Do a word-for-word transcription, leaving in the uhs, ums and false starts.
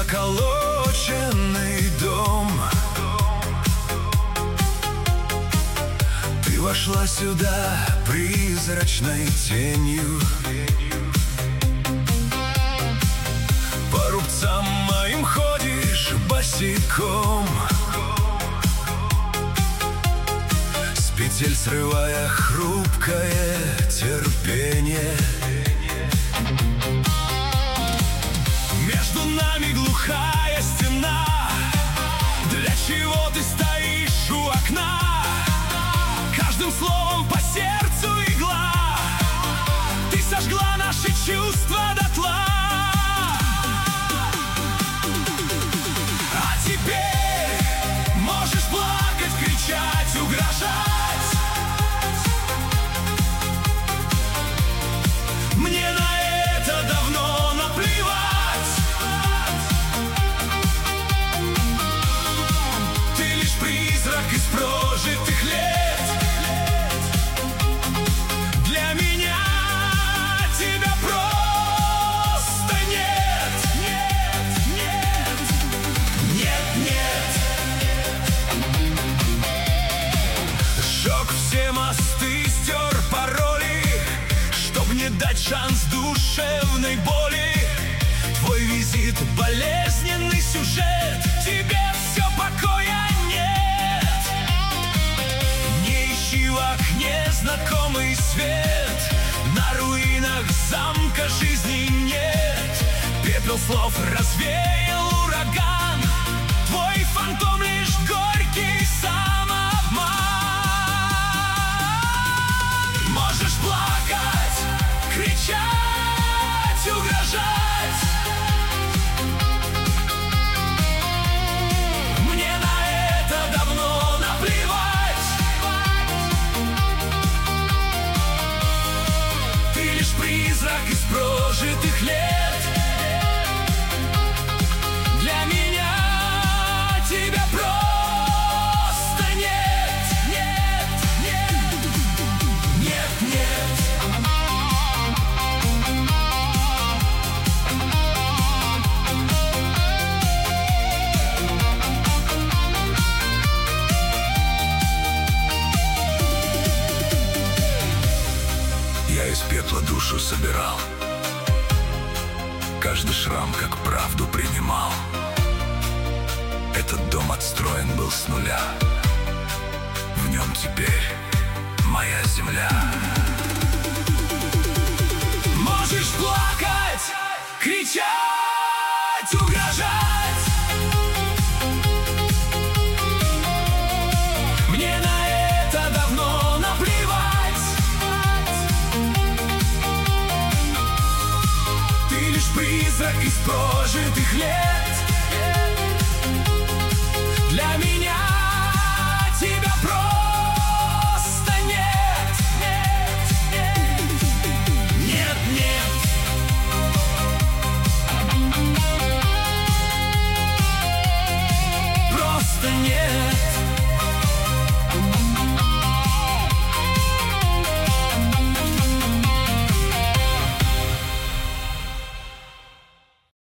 заколоченный дом. Ты вошла сюда призрачной тенью, по рубцам моим ходишь босиком, с петель срывая хрупкое терпение. Между нами глухая стена. Для чего ты стоишь у окна? Каждым словом по сердцу игла. Ты сожгла наши чувства дотла. А теперь можешь плакать, кричать, угрожать. Мне на это давно наплевать. Ты лишь призрак из прожитых лет. Для меня тебя просто нет. Нет, нет, нет, нет. Сжег все мосты, стер пароли, чтоб не дать шанс душевной боли. Твой визит — болезненный сюжет. Тебе все, покоя нет. Не ищи в окне знакомый свет. На руинах замка жизни нет. Пепел слов развеял ураган. Твой фантом лишь горький самообман. Можешь плакать, кричать, угрожать. Мне на это давно наплевать. Ты лишь призрак из прожитых лет. Для меня тебя просто нет. Нет, нет, нет, нет. Я из пепла душу собирал, каждый шрам как правду принимал. Этот дом отстроен был с нуля. В нем теперь моя земля. Можешь плакать, кричать, угрожать. Мне на это давно наплевать. Ты лишь призрак из прожитых лет. Для меня